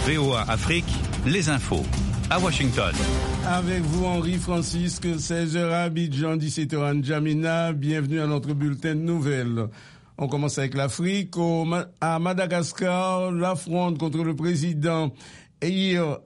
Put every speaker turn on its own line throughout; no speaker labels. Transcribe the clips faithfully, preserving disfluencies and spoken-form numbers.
V O A Afrique, les infos. À Washington.
Avec vous, Henri Francisque, seize heures à Abidjan, dix-sept heures à N'Djamena. Bienvenue à notre bulletin de nouvelles. On commence avec l'Afrique. Au, à Madagascar, l'affront contre le président Eyir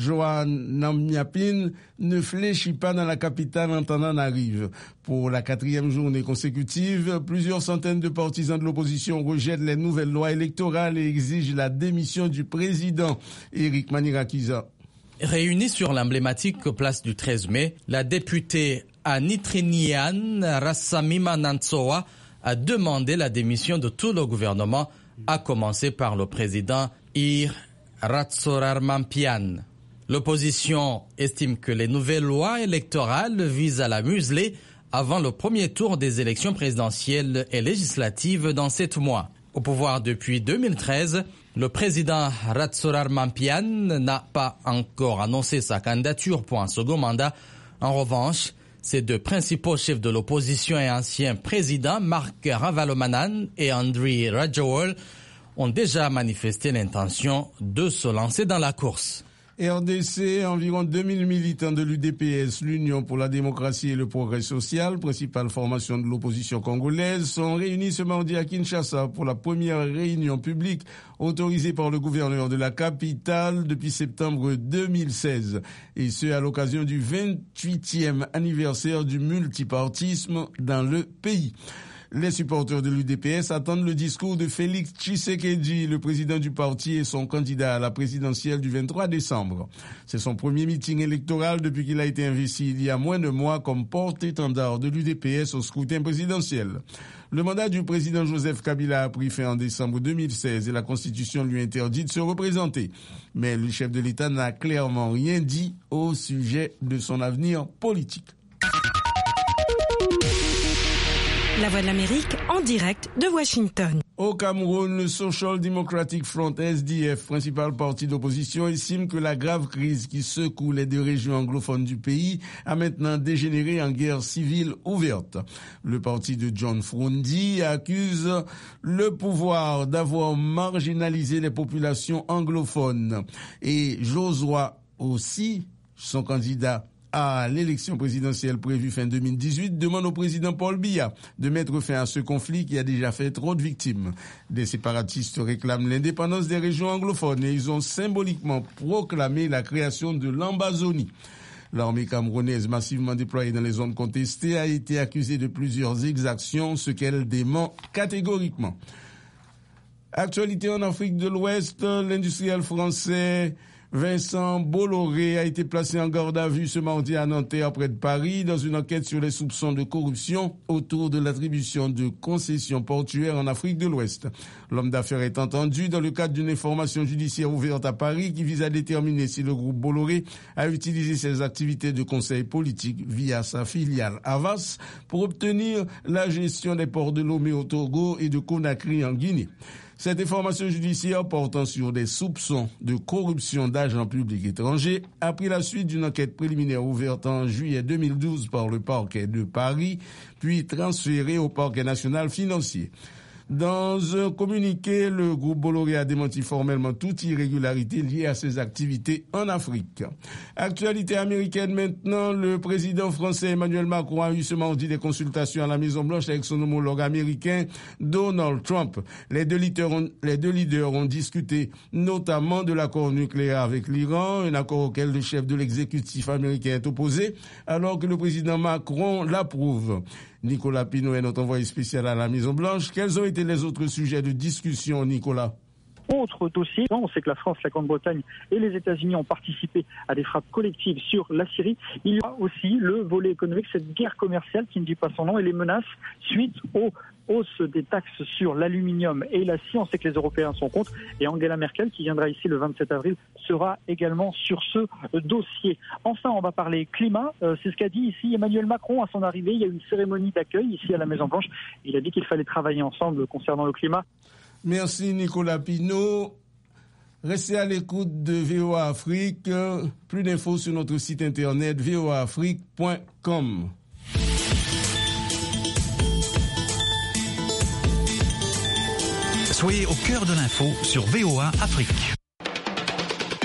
Radjoanamyapin ne fléchit pas dans la capitale en temps arrive. Pour la quatrième journée consécutive, plusieurs centaines de partisans de l'opposition rejettent les nouvelles lois électorales et exigent la démission du président Eric Manirakiza.
Réunie sur l'emblématique place du treize mai, la députée Anitrinian Rassamima Nantsoa a demandé la démission de tout le gouvernement, à commencer par le président Eyir Radjoanamyapin. L'opposition estime que les nouvelles lois électorales visent à la museler avant le premier tour des élections présidentielles et législatives dans sept mois. Au pouvoir depuis deux mille treize, le président Radjoanamyapin n'a pas encore annoncé sa candidature pour un second mandat. En revanche, ses deux principaux chefs de l'opposition et anciens présidents, Marc Ravalomanan et Andry Rajoelina, ont déjà manifesté l'intention de se lancer dans la course.
R D C, environ deux mille militants de l'U D P S, l'Union pour la démocratie et le progrès social, principale formation de l'opposition congolaise, sont réunis ce mardi à Kinshasa pour la première réunion publique autorisée par le gouverneur de la capitale depuis septembre deux mille seize. Et ce, à l'occasion du vingt-huitième anniversaire du multipartisme dans le pays. Les supporters de l'U D P S attendent le discours de Félix Tshisekedi, le président du parti et son candidat à la présidentielle du vingt-trois décembre. C'est son premier meeting électoral depuis qu'il a été investi il y a moins de mois comme porte-étendard de l'U D P S au scrutin présidentiel. Le mandat du président Joseph Kabila a pris fin en décembre deux mille seize et la Constitution lui interdit de se représenter. Mais le chef de l'État n'a clairement rien dit au sujet de son avenir politique.
La Voix de l'Amérique en direct de Washington.
Au Cameroun, le Social Democratic Front S D F, principal parti d'opposition, estime que la grave crise qui secoue les deux régions anglophones du pays a maintenant dégénéré en guerre civile ouverte. Le parti de John Froundi accuse le pouvoir d'avoir marginalisé les populations anglophones. Et Josua aussi, son candidat à l'élection présidentielle prévue fin deux mille dix-huit, demande au président Paul Biya de mettre fin à ce conflit qui a déjà fait trop de victimes. Des séparatistes réclament l'indépendance des régions anglophones et ils ont symboliquement proclamé la création de l'Ambazonie. L'armée camerounaise massivement déployée dans les zones contestées a été accusée de plusieurs exactions, ce qu'elle dément catégoriquement. Actualité en Afrique de l'Ouest, l'industriel français Vincent Bolloré a été placé en garde à vue ce mardi à Nanterre près de Paris dans une enquête sur les soupçons de corruption autour de l'attribution de concessions portuaires en Afrique de l'Ouest. L'homme d'affaires est entendu dans le cadre d'une information judiciaire ouverte à Paris qui vise à déterminer si le groupe Bolloré a utilisé ses activités de conseil politique via sa filiale Havas pour obtenir la gestion des ports de Lomé au Togo et de Conakry en Guinée. Cette information judiciaire portant sur des soupçons de corruption d'agents publics étrangers a pris la suite d'une enquête préliminaire ouverte en juillet deux mille douze par le parquet de Paris, puis transférée au parquet national financier. Dans un communiqué, le groupe Bolloré a démenti formellement toute irrégularité liée à ses activités en Afrique. Actualité américaine maintenant, le président français Emmanuel Macron a eu ce mardi des consultations à la Maison-Blanche avec son homologue américain Donald Trump. Les deux leaders ont, les deux leaders ont discuté notamment de l'accord nucléaire avec l'Iran, un accord auquel le chef de l'exécutif américain est opposé, alors que le président Macron l'approuve. Nicolas Pinault est notre envoyé spécial à la Maison-Blanche. Quels ont été les autres sujets de discussion, Nicolas ?
Autre dossier, on sait que la France, la Grande-Bretagne et les États-Unis ont participé à des frappes collectives sur la Syrie. Il y a aussi le volet économique, cette guerre commerciale qui ne dit pas son nom et les menaces suite aux hausses des taxes sur l'aluminium et l'acier. On sait que les Européens sont contre et Angela Merkel, qui viendra ici le vingt-sept avril, sera également sur ce dossier. Enfin, on va parler climat. Euh, c'est ce qu'a dit ici Emmanuel Macron à son arrivée. Il y a eu une cérémonie d'accueil ici à la Maison-Blanche. Il a dit qu'il fallait travailler ensemble concernant le climat.
Merci Nicolas Pinault. Restez à l'écoute de V O A Afrique. Plus d'infos sur notre site internet v o a afrique point com.
Soyez au cœur de l'info sur V O A Afrique.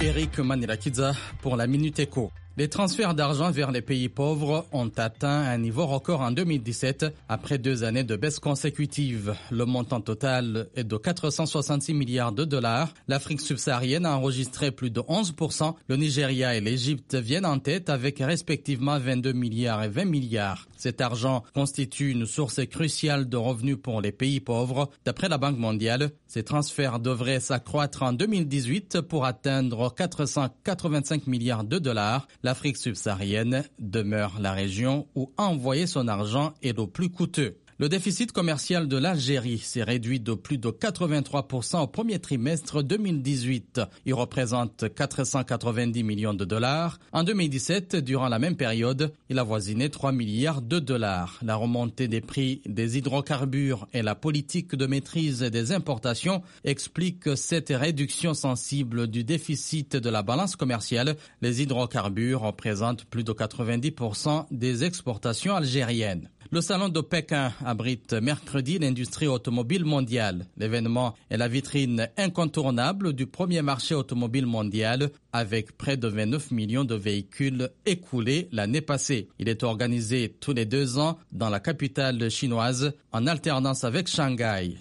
Eric Manirakidza pour la Minute Éco. Les transferts d'argent vers les pays pauvres ont atteint un niveau record en deux mille dix-sept après deux années de baisse consécutive. Le montant total est de quatre cent soixante-six milliards de dollars. L'Afrique subsaharienne a enregistré plus de onze pour cent. Le Nigeria et l'Égypte viennent en tête avec respectivement vingt-deux milliards et vingt milliards. Cet argent constitue une source cruciale de revenus pour les pays pauvres. D'après la Banque mondiale, ces transferts devraient s'accroître en deux mille dix-huit pour atteindre quatre cent quatre-vingt-cinq milliards de dollars. L'Afrique subsaharienne demeure la région où envoyer son argent est le plus coûteux. Le déficit commercial de l'Algérie s'est réduit de plus de quatre-vingt-trois pour cent au premier trimestre deux mille dix-huit. Il représente quatre cent quatre-vingt-dix millions de dollars. En deux mille dix-sept, durant la même période, il avoisinait trois milliards de dollars. La remontée des prix des hydrocarbures et la politique de maîtrise des importations expliquent cette réduction sensible du déficit de la balance commerciale. Les hydrocarbures représentent plus de quatre-vingt-dix pour cent des exportations algériennes. Le salon de Pékin abrite mercredi l'industrie automobile mondiale. L'événement est la vitrine incontournable du premier marché automobile mondial avec près de vingt-neuf millions de véhicules écoulés l'année passée. Il est organisé tous les deux ans dans la capitale chinoise en alternance avec Shanghai.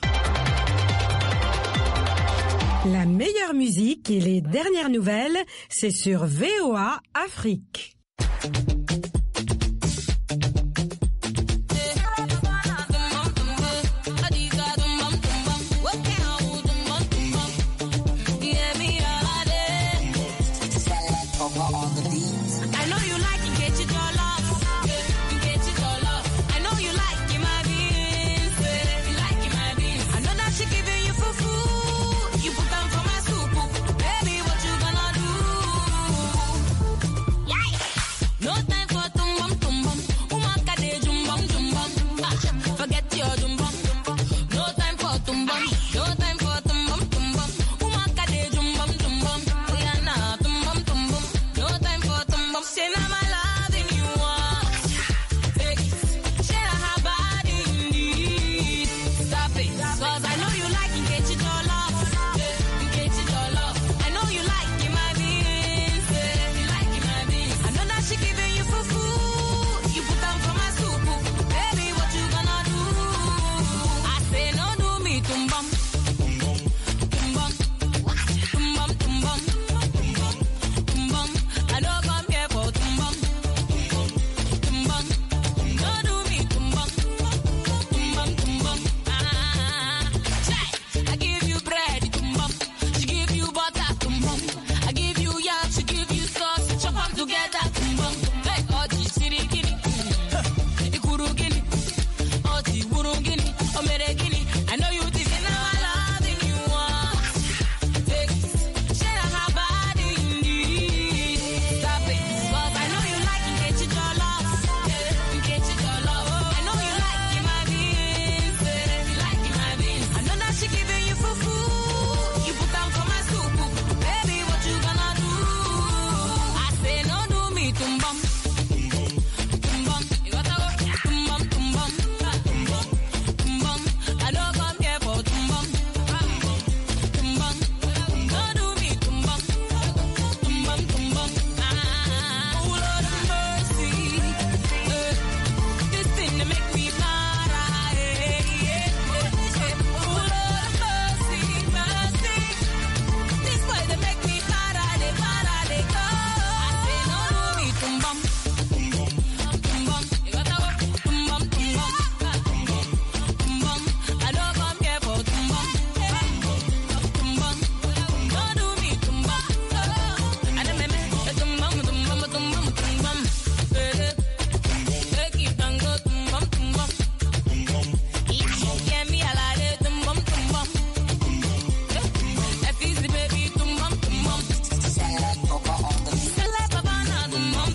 La meilleure musique et les dernières nouvelles, c'est sur V O A Afrique.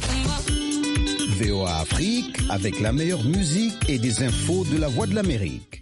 V O A Afrique avec la meilleure musique et des infos de la Voix de l'Amérique.